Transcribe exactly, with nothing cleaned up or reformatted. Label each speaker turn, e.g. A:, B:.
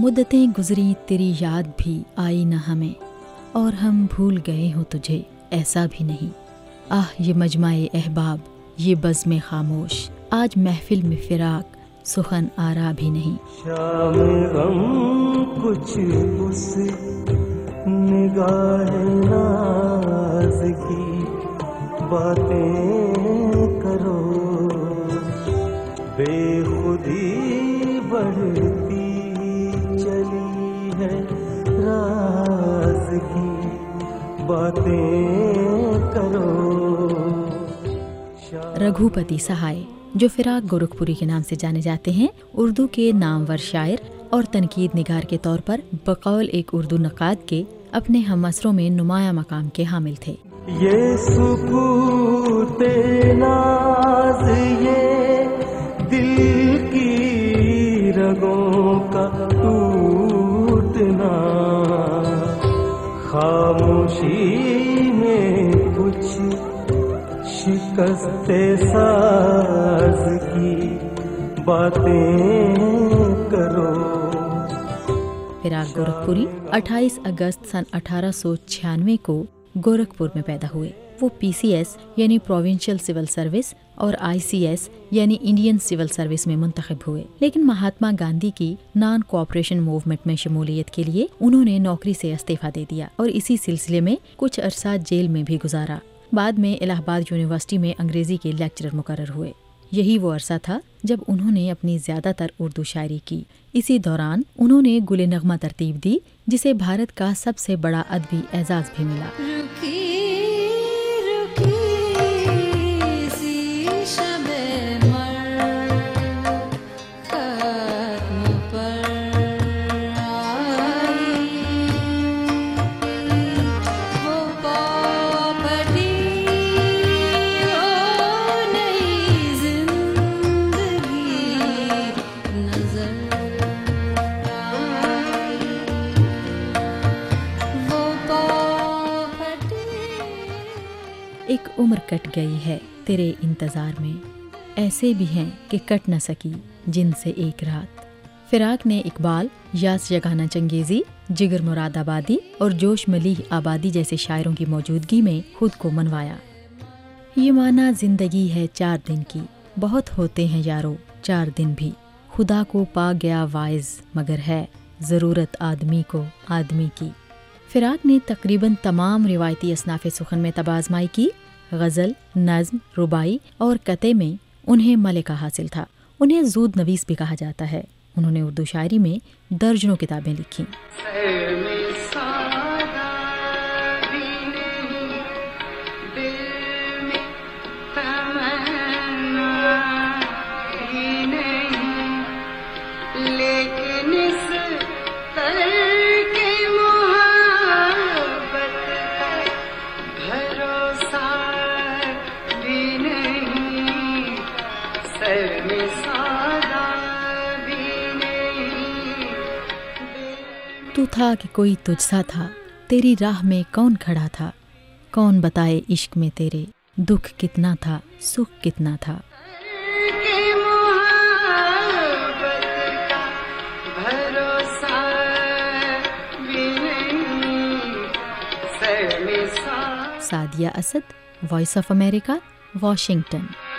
A: मुद्दतें गुजरी तेरी याद भी आई न हमें, और हम भूल गए हो तुझे ऐसा भी नहीं। आह ये मजमाए अहबाब ये बज़्म खामोश, आज महफिल में फिराक सुखन आरा भी नहीं।
B: शाम गम कुछ उस निगाह नाज़ की बातें करो, बेखुदी बढ़ती चली है राज की बातें करो।
A: रघुपति सहाय, जो फिराक गोरखपुरी के नाम से जाने जाते हैं, उर्दू के नामवर शायर और तनकीद निगार के तौर पर बकौल एक उर्दू नक़ाद के अपने हमअसरों में नुमाया मकाम के हामिल थे।
B: ये सुकूते नाज़ ये दिल की रगों का टूटना, खामोशी में कुछ शिकस्ते साज की बातें करो।
A: फिराक गोरखपुरी अट्ठाईस अगस्त सन अठारह सौ छियानवे को गोरखपुर में पैदा हुए। वो पी सी एस यानी प्रोविंशियल सिविल सर्विस और आई सी एस यानी इंडियन सिविल सर्विस में मुंतखब हुए, लेकिन महात्मा गांधी की नॉन कोऑपरेशन मूवमेंट में शमूलियत के लिए उन्होंने नौकरी से इस्तीफा दे दिया और इसी सिलसिले में कुछ अरसा जेल में भी गुजारा। बाद में इलाहाबाद यूनिवर्सिटी में अंग्रेजी के लेक्चरर मुकर्रर हुए। यही वो अरसा था जब उन्होंने अपनी ज्यादातर उर्दू शायरी की। इसी दौरान उन्होंने गुले नगमा तरतीब दी, जिसे भारत का सबसे बड़ा अदबी एजाज भी मिला। एक उम्र कट गई है तेरे इंतजार में, ऐसे भी हैं कि कट न सकी जिनसे एक रात। फिराक ने इकबाल, यास जगाना चंगेजी, जिगर मुरादाबादी और जोश मलीह आबादी जैसे शायरों की मौजूदगी में खुद को मनवाया। ये माना जिंदगी है चार दिन की, बहुत होते हैं यारो चार दिन भी, खुदा को पा गया वाइज मगर है ज़रूरत आदमी को आदमी की। फिराक ने तकरीबन तमाम रिवायती असनाफ़े सुखन में तबाज़माई की। गज़ल, नज़्म, रुबाई और कते में उन्हें मलिका हासिल था। उन्हें ज़ूद नवीस भी कहा जाता है। उन्होंने उर्दू शायरी में दर्जनों किताबें लिखीं। तू था कि कोई तुझसा था, तेरी राह में कौन खड़ा था, कौन बताए इश्क में तेरे दुख कितना था सुख कितना था। Sadia Asad, voice of America, Washington.